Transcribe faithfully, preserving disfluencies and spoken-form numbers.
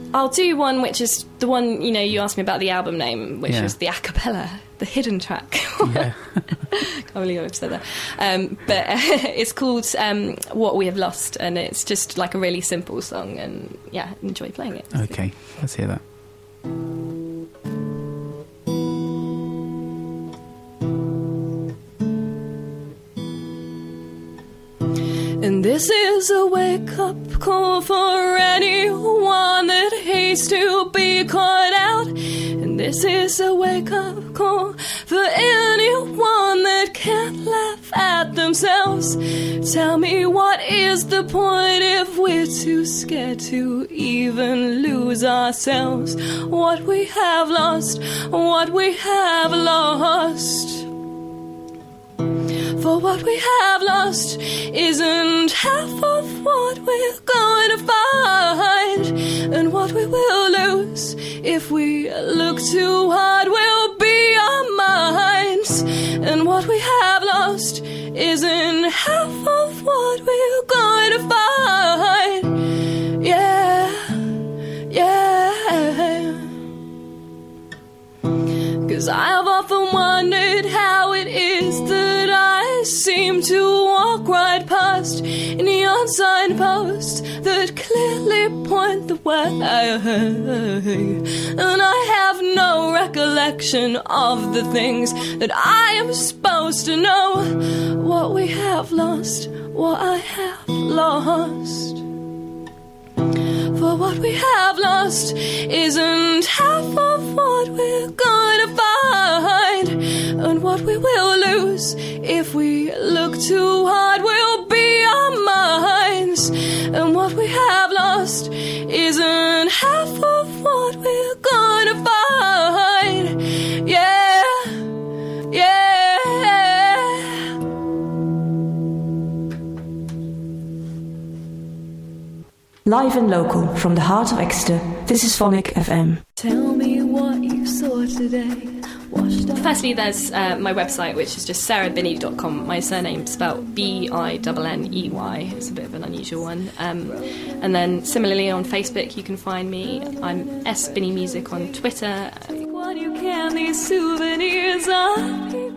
I'll do one which is the one, you know, you asked me about the album name, which yeah. was the a cappella, the hidden track. Yeah. Can't believe I've said that. Um, but uh, it's called um, What We Have Lost, and it's just like a really simple song, and yeah, enjoy playing it. Okay, let's hear that. And this is a wake-up call for anyone that hates to be caught out. And this is a wake-up call for anyone that can't laugh at themselves. Tell me, what is the point if we're too scared to even lose ourselves? What we have lost, what we have lost. For what we have lost isn't half of what we're going to find. And what we will lose if we look too hard will be our minds. And what we have lost isn't half of what we're going to find. Yeah, yeah. 'Cause I've often wondered how it is that I seem to walk right past neon signposts that clearly point the way, and I have no recollection of the things that I am supposed to know. What we have lost, what I have lost. For what we have lost isn't half of what we're going to find. And what we will lose if we look too hard will be our minds. And what we have lost isn't half of what we're going to find. Yeah, yeah. Live and local from the heart of Exeter, this is Phonic F M. Tell me what you saw today. Firstly, there's uh, my website, which is just sarah binney dot com. My surname spelled B I N N E Y. It's a bit of an unusual one. Um, and then similarly on Facebook, you can find me. I'm S Binney Music on Twitter. What you can, these souvenirs are.